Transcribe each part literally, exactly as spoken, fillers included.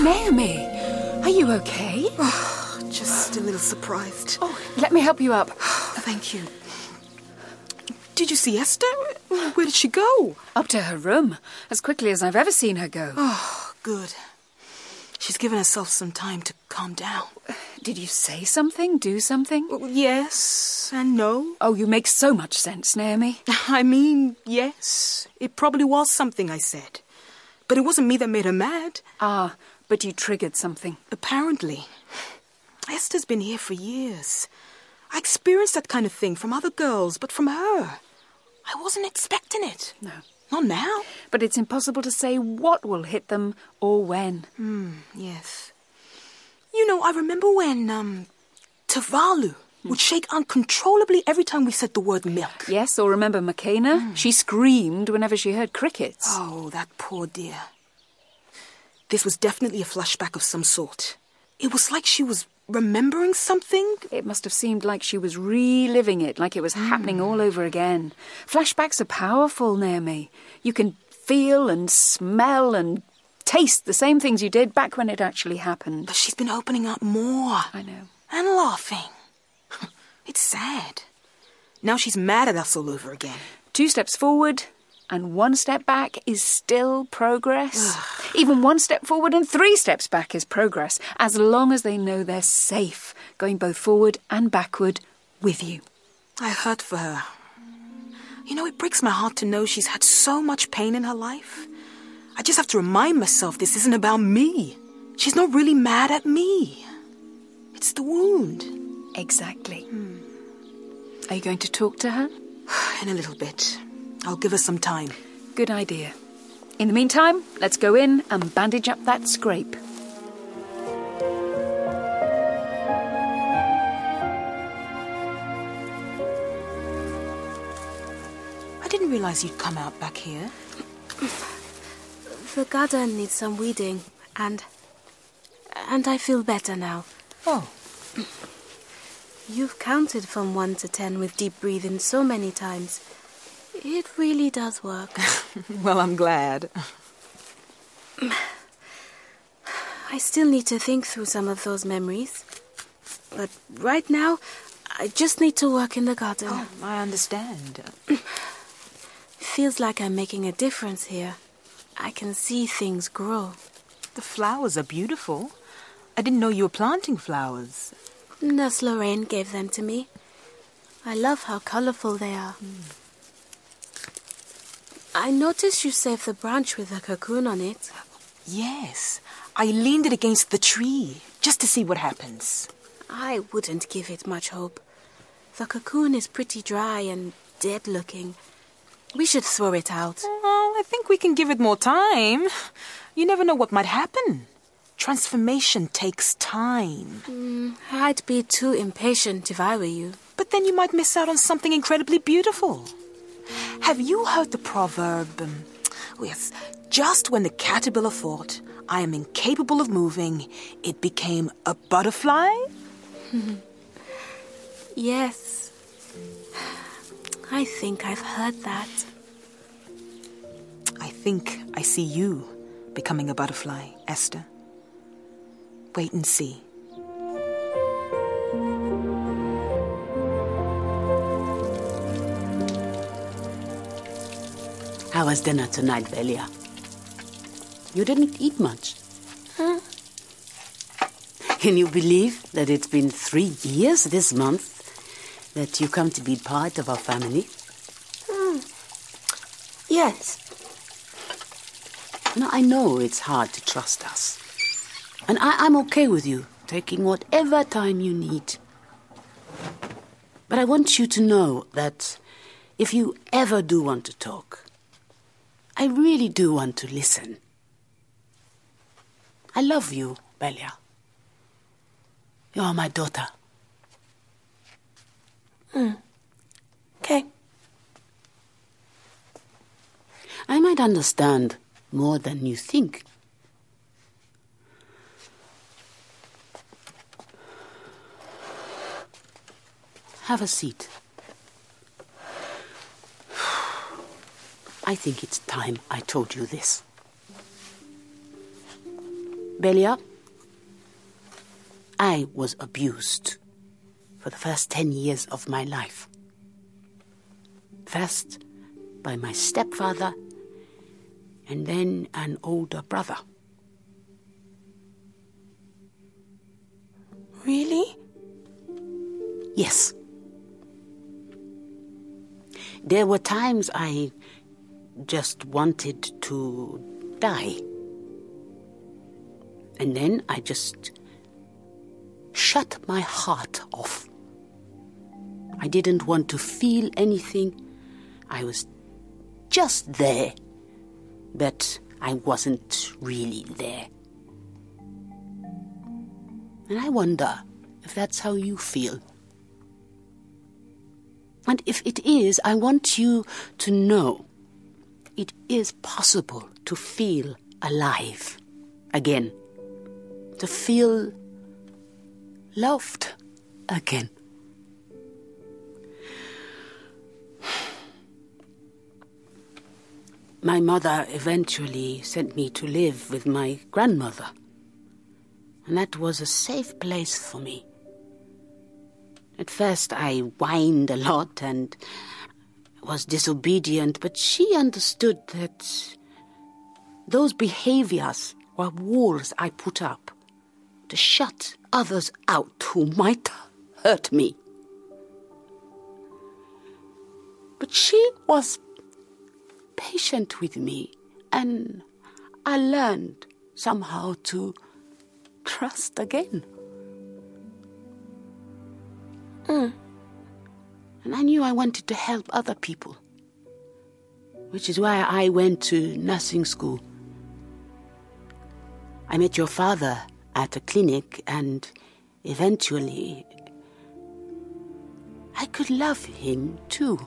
Naomi, are you okay? Oh, just a little surprised. Oh, let me help you up. Thank you. Did you see Esther? Where did she go? Up to her room, as quickly as I've ever seen her go. Oh, good. She's given herself some time to calm down. Did you say something? Do something? Well, yes and no. Oh, you make so much sense, Naomi. I mean, yes. It probably was something I said. But it wasn't me that made her mad. Ah, but you triggered something. Apparently. Esther's been here for years. I experienced that kind of thing from other girls, but from her, I wasn't expecting it. No. Not now. But it's impossible to say what will hit them or when. Hmm, yes. You know, I remember when, um, Tavalu would shake uncontrollably every time we said the word milk. Yes, or remember Makena? Mm. She screamed whenever she heard crickets. Oh, that poor dear. This was definitely a flashback of some sort. It was like she was remembering something. It must have seemed like she was reliving it, like it was mm. happening all over again. Flashbacks are powerful, Naomi. You can feel and smell and taste the same things you did back when it actually happened. But she's been opening up more. I know. And laughing. It's sad. Now she's mad at us all over again. Two steps forward and one step back is still progress. Even one step forward and three steps back is progress, as long as they know they're safe, going both forward and backward with you. I hurt for her. You know, it breaks my heart to know she's had so much pain in her life. I just have to remind myself this isn't about me. She's not really mad at me. It's the wound. Exactly. Hmm. Are you going to talk to her? In a little bit. I'll give her some time. Good idea. In the meantime, let's go in and bandage up that scrape. I didn't realize you'd come out back here. The garden needs some weeding, and... and I feel better now. Oh. You've counted from one to ten with deep breathing so many times. It really does work. Well, I'm glad. I still need to think through some of those memories. But right now, I just need to work in the garden. Oh, I understand. Feels like I'm making a difference here. I can see things grow. The flowers are beautiful. I didn't know you were planting flowers. Nurse Lorraine gave them to me. I love how colorful they are. Mm. I noticed you saved the branch with a cocoon on it. Yes. I leaned it against the tree just to see what happens. I wouldn't give it much hope. The cocoon is pretty dry and dead-looking. We should throw it out. Oh, I think we can give it more time. You never know what might happen. Transformation takes time. Mm, I'd be too impatient if I were you. But then you might miss out on something incredibly beautiful. Have you heard the proverb, um, oh yes, just when the caterpillar thought, I am incapable of moving, it became a butterfly? Yes. I think I've heard that. I think I see you becoming a butterfly, Esther. Wait and see. How was dinner tonight, Velia? You didn't eat much. Huh? Can you believe that it's been three years this month that you come to be part of our family? Hmm. Yes. Now, I know it's hard to trust us. And I, I'm okay with you taking whatever time you need. But I want you to know that if you ever do want to talk, I really do want to listen. I love you, Velia. You're my daughter. Hmm. Okay. I might understand more than you think. Have a seat. I think it's time I told you this. Belia, I was abused for the first ten years of my life. First by my stepfather, and then an older brother. Really? Yes. There were times I just wanted to die. And then I just shut my heart off. I didn't want to feel anything. I was just there, but I wasn't really there. And I wonder if that's how you feel. And if it is, I want you to know it is possible to feel alive again, to feel loved again. My mother eventually sent me to live with my grandmother, and that was a safe place for me. At first I whined a lot and was disobedient, but she understood that those behaviors were walls I put up to shut others out who might hurt me. But she was patient with me, and I learned somehow to trust again. Mm. And I knew I wanted to help other people, which is why I went to nursing school. I met your father at a clinic, and eventually I could love him too.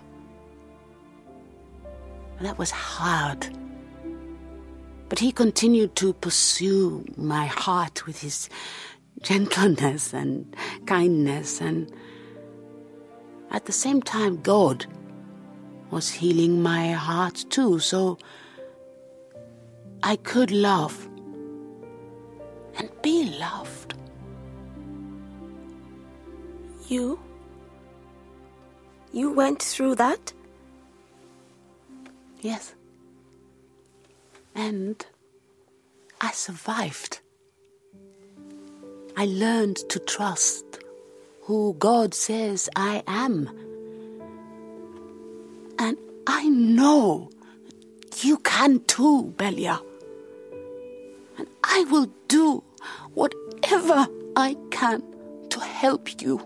And that was hard. But he continued to pursue my heart with his gentleness and kindness, and at the same time, God was healing my heart too, so I could love and be loved. You? You went through that? Yes. And I survived. I learned to trust who God says I am. And I know you can too, Belia. And I will do whatever I can to help you.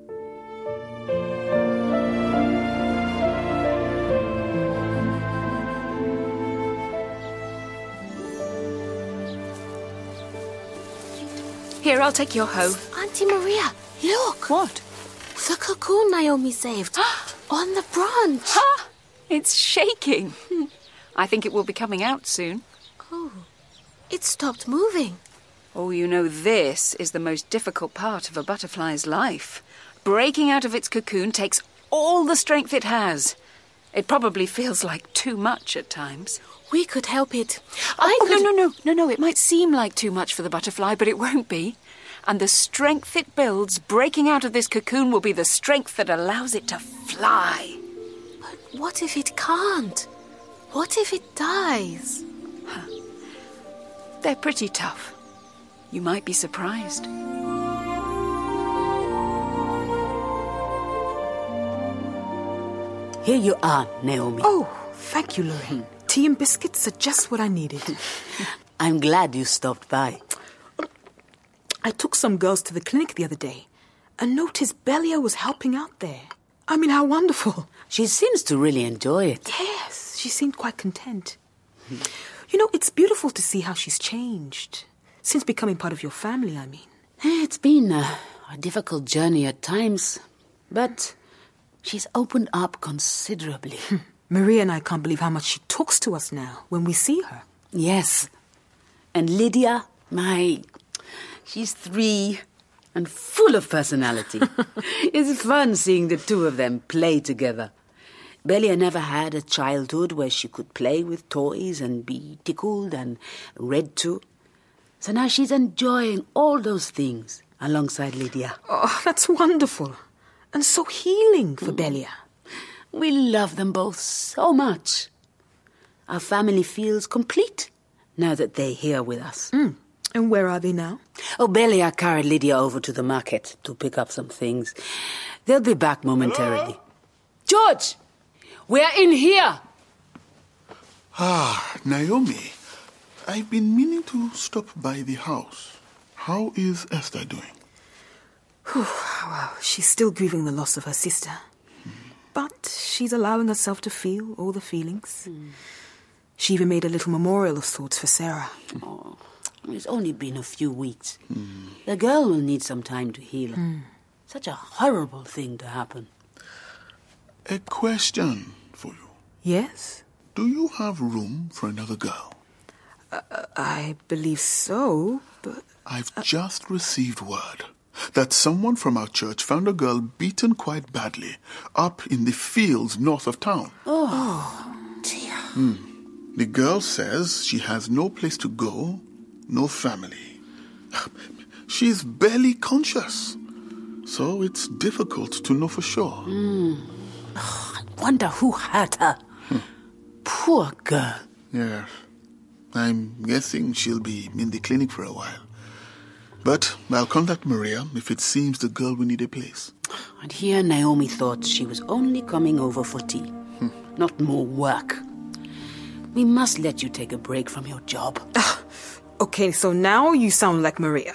Here, I'll take your hoe. Auntie Maria, look! What? The cocoon Naomi saved. On the branch. Ha! It's shaking. I think it will be coming out soon. Oh, it stopped moving. Oh, you know, this is the most difficult part of a butterfly's life. Breaking out of its cocoon takes all the strength it has. It probably feels like too much at times. We could help it. I I could... No, no, no, no, no. It might seem like too much for the butterfly, but it won't be. And the strength it builds breaking out of this cocoon will be the strength that allows it to fly. But what if it can't? What if it dies? They're pretty tough. You might be surprised. Here you are, Naomi. Oh, thank you, Lorraine. Tea and biscuits are just what I needed. I'm glad you stopped by. I took some girls to the clinic the other day and noticed Belia was helping out there. I mean, how wonderful. She seems to really enjoy it. Yes, she seemed quite content. You know, it's beautiful to see how she's changed. Since becoming part of your family, I mean. It's been a, a difficult journey at times, but she's opened up considerably. Maria and I can't believe how much she talks to us now when we see her. Yes. And Lydia, my... she's three and full of personality. It's fun seeing the two of them play together. Belia never had a childhood where she could play with toys and be tickled and read to. So now she's enjoying all those things alongside Lydia. Oh, that's wonderful. And so healing for mm. Belia. We love them both so much. Our family feels complete now that they're here with us. Mm. And where are they now? Oh, Belia carried Lydia over to the market to pick up some things. They'll be back momentarily. Hello? George! We're in here! Ah, Naomi. I've been meaning to stop by the house. How is Esther doing? Whew, well, she's still grieving the loss of her sister. Hmm. But she's allowing herself to feel all the feelings. Hmm. She even made a little memorial of sorts for Sarah. Oh, it's only been a few weeks. Hmm. The girl will need some time to heal. Hmm. Such a horrible thing to happen. A question for you. Yes? Do you have room for another girl? Uh, I believe so, but... I've uh, just received word that someone from our church found a girl beaten quite badly up in the fields north of town. Oh, dear. Hmm. The girl says she has no place to go, no family. She's barely conscious, so it's difficult to know for sure. Mm. Oh, I wonder who hurt her. Hmm. Poor girl. Yes. I'm guessing she'll be in the clinic for a while. But I'll contact Maria if it seems the girl will need a place. And here Naomi thought she was only coming over for tea, hmm. not more work. We must let you take a break from your job. Uh, okay, so now you sound like Maria.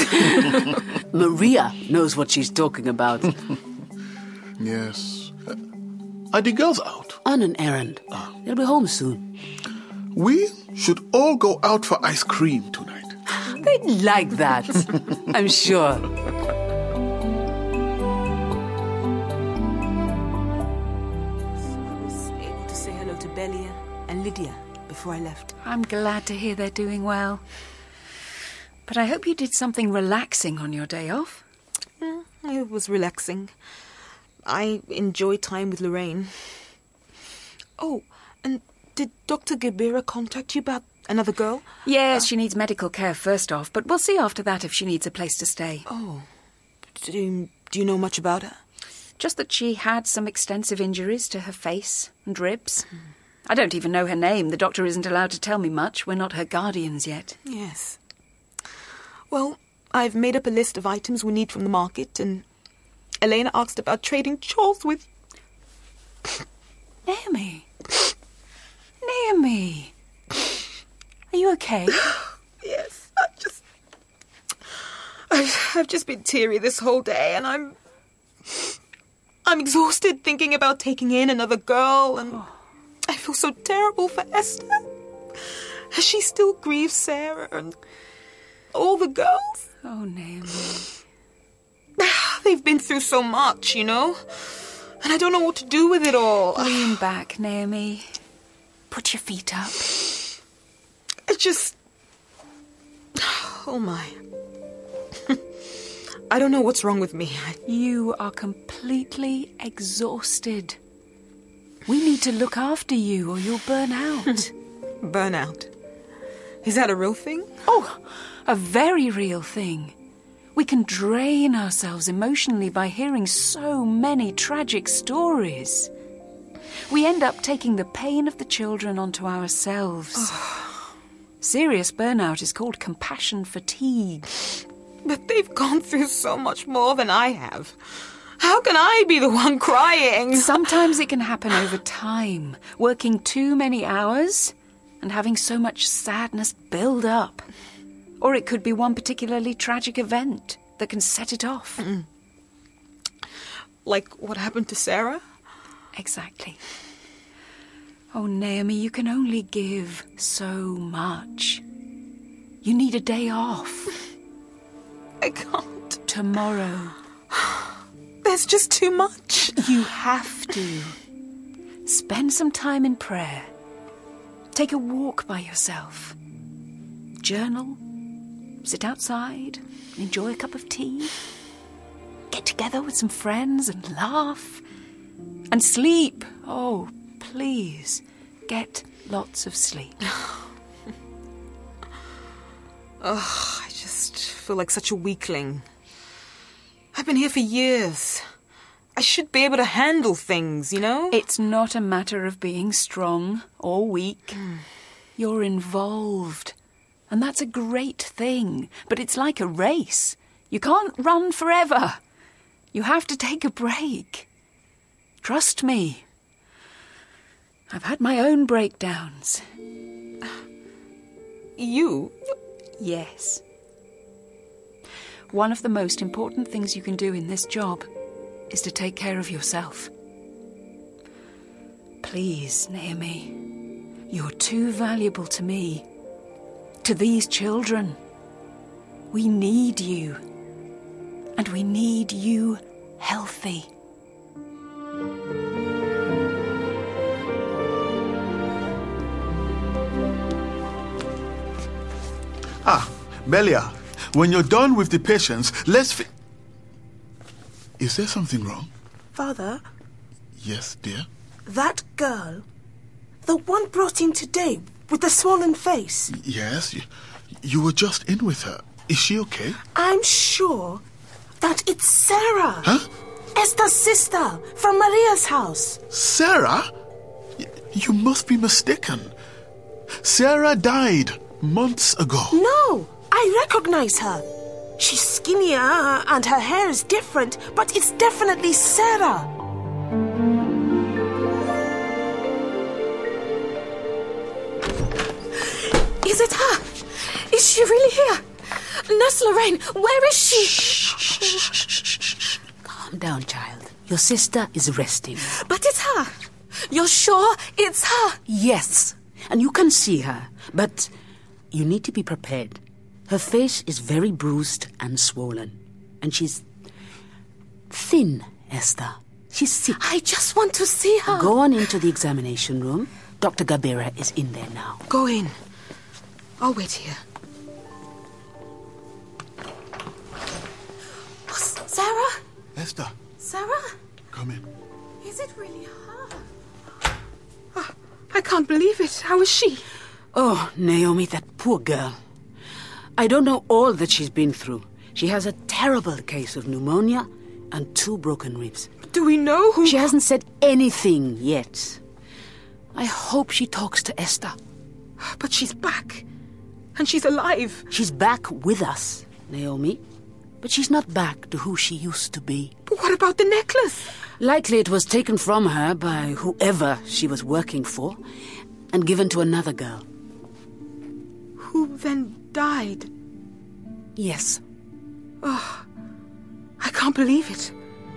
Maria knows what she's talking about. Yes. Uh, are the girls out? On an errand. Ah. They'll be home soon. We should all go out for ice cream tonight. They'd like that, I'm sure. I was able to say hello to Belia and Lydia before I left. I'm glad to hear they're doing well. But I hope you did something relaxing on your day off. Mm, it was relaxing. I enjoyed time with Lorraine. Oh, and did Doctor Gebira contact you about another girl? Yes, uh, she needs medical care first off, but we'll see after that if she needs a place to stay. Oh. Do you, do you know much about her? Just that she had some extensive injuries to her face and ribs. Hmm. I don't even know her name. The doctor isn't allowed to tell me much. We're not her guardians yet. Yes. Well, I've made up a list of items we need from the market, and Elena asked about trading Charles with... Naomi. Naomi. Are you okay? Yes, I just... I've, I've just been teary this whole day, and I'm... I'm exhausted thinking about taking in another girl, and oh. I feel so terrible for Esther. She still grieves Sarah and all the girls. Oh, Naomi. They've been through so much, you know? And I don't know what to do with it all. Lean back, Naomi. Put your feet up. I just... Oh, my. I don't know what's wrong with me. I... You are completely exhausted. We need to look after you or you'll burn out. Burn out? Is that a real thing? Oh, a very real thing. We can drain ourselves emotionally by hearing so many tragic stories. We end up taking the pain of the children onto ourselves. Serious burnout is called compassion fatigue. But they've gone through so much more than I have. How can I be the one crying? Sometimes it can happen over time, working too many hours and having so much sadness build up. Or it could be one particularly tragic event that can set it off. Mm. Like what happened to Sarah? Exactly. Oh, Naomi, you can only give so much. You need a day off. I can't. Tomorrow. There's just too much. You have to. Spend some time in prayer. Take a walk by yourself. Journal. Sit outside. Enjoy a cup of tea. Get together with some friends and laugh. And sleep. Oh, please. Get lots of sleep. Ugh, I just feel like such a weakling. I've been here for years. I should be able to handle things, you know? It's not a matter of being strong or weak. Mm. You're involved. And that's a great thing. But it's like a race. You can't run forever. You have to take a break. Trust me. I've had my own breakdowns. You? Yes. One of the most important things you can do in this job is to take care of yourself. Please, Naomi, you're too valuable to me, to these children. We need you, and we need you healthy. Ah, Belia, when you're done with the patients, let's fi- Is there something wrong? Father? Yes, dear? That girl, the one brought in today with the swollen face. Yes, you, you were just in with her. Is she okay? I'm sure that it's Sarah. Huh? Esther's sister from Maria's house. Sarah? Y- you must be mistaken. Sarah died months ago. No, I recognize her. She's skinnier and her hair is different, but it's definitely Sarah. Is it her? Is she really here? Nurse Lorraine, where is she? Shh, shh, shh, shh, shh. Calm down, child. Your sister is resting. But it's her. You're sure it's her? Yes, and you can see her, but you need to be prepared. Her face is very bruised and swollen, and she's thin, Esther. She's sick. I just want to see her. Go on into the examination room. Doctor Gabera is in there now. Go in. I'll wait here. Oh, Sarah? Esther, Sarah? come in. Is it really her? Oh, I can't believe it. How is she? Oh, Naomi, that poor girl. I don't know all that she's been through. She has a terrible case of pneumonia and two broken ribs. Do we know who... She hasn't said anything yet. I hope she talks to Esther. But she's back. And she's alive. She's back with us, Naomi. But she's not back to who she used to be. But what about the necklace? Likely it was taken from her by whoever she was working for and given to another girl. Who then died? Yes. Oh, I can't believe it.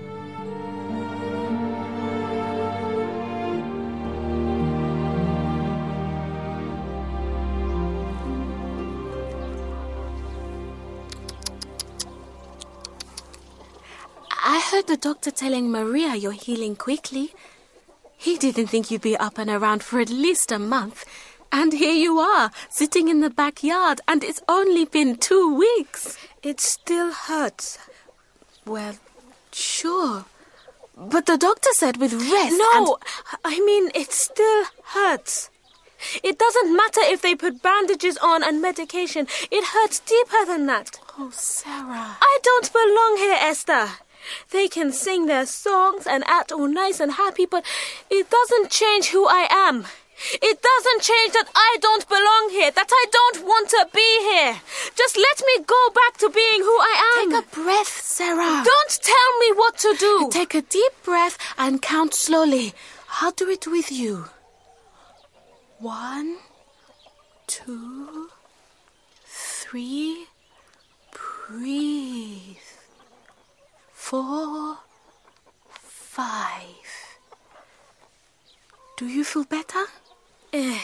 I heard the doctor telling Maria you're healing quickly. He didn't think you'd be up and around for at least a month. And here you are, sitting in the backyard, and it's only been two weeks. It still hurts. Well, sure. But the doctor said with rest... No, and... I mean, it still hurts. It doesn't matter if they put bandages on and medication. It hurts deeper than that. Oh, Sarah. I don't belong here, Esther. They can sing their songs and act all nice and happy, but it doesn't change who I am. It doesn't change that I don't belong here, that I don't want to be here. Just let me go back to being who I am. Take a breath, Sarah. Don't tell me what to do. Take a deep breath and count slowly. I'll do it with you. One, two, three, breathe. Four, five. Do you feel better? Eh.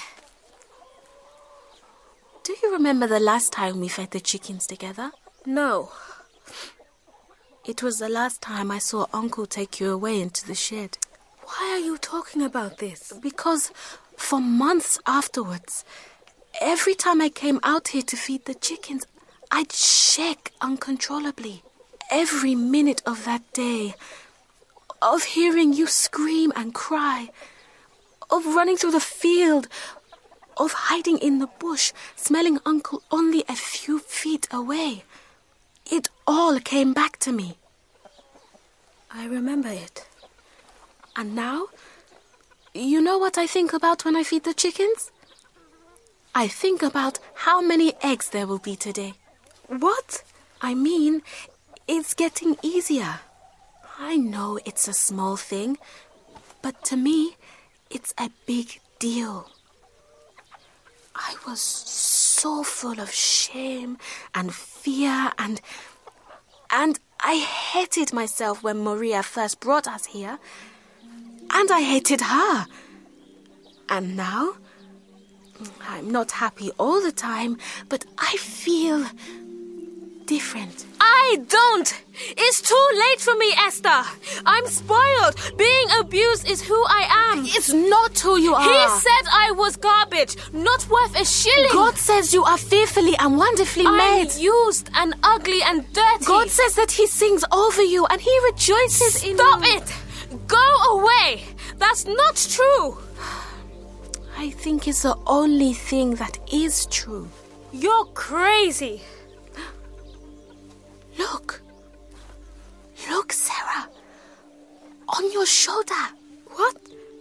Do you remember the last time we fed the chickens together? No. It was the last time I saw Uncle take you away into the shed. Why are you talking about this? Because for months afterwards, every time I came out here to feed the chickens, I'd shake uncontrollably. Every minute of that day, of hearing you scream and cry, of running through the field, of hiding in the bush, smelling Uncle only a few feet away. It all came back to me. I remember it. And now, you know what I think about when I feed the chickens? I think about how many eggs there will be today. What? I mean, it's getting easier. I know it's a small thing, but to me, it's a big deal. I was so full of shame and fear and... And I hated myself when Maria first brought us here. And I hated her. And now, I'm not happy all the time, but I feel different. I don't! It's too late for me, Esther! I'm spoiled! Being abused is who I am! It's not who you are! He said I was garbage, not worth a shilling! God says you are fearfully and wonderfully I'm made! used and ugly and dirty! God says that He sings over you and He rejoices in you! Stop it! Go away! That's not true! I think it's the only thing that is true. You're crazy! Look. Look, Sarah. On your shoulder. What?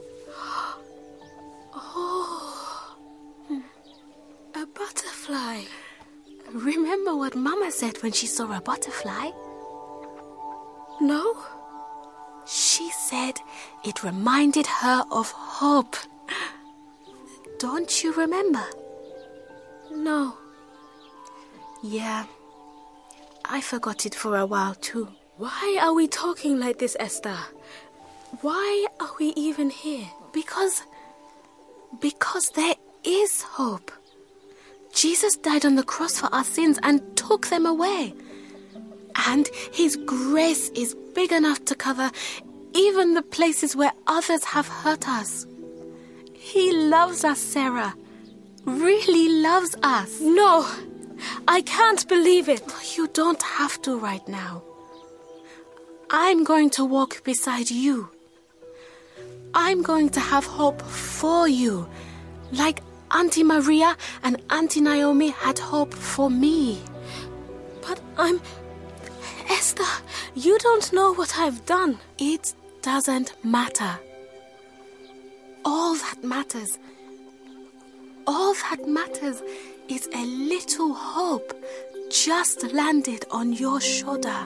Oh. A butterfly. Remember what Mama said when she saw a butterfly? No? She said it reminded her of hope. Don't you remember? No. Yeah. I forgot it for a while too. Why are we talking like this, Esther? Why are we even here? Because... Because there is hope. Jesus died on the cross for our sins and took them away. And His grace is big enough to cover even the places where others have hurt us. He loves us, Sarah. Really loves us. No! I can't believe it. You don't have to right now. I'm going to walk beside you. I'm going to have hope for you, like Auntie Maria and Auntie Naomi had hope for me. But I'm... Esther, you don't know what I've done. It doesn't matter. All that matters, all that matters is a little hope just landed on your shoulder.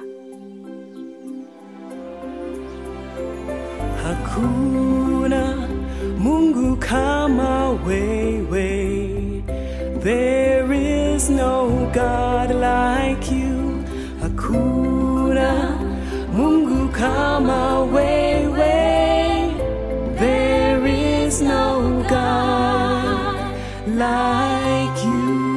Hakuna Mungu kama wewe. There is no God like you. Hakuna Mungu kama wewe. There is no God like you.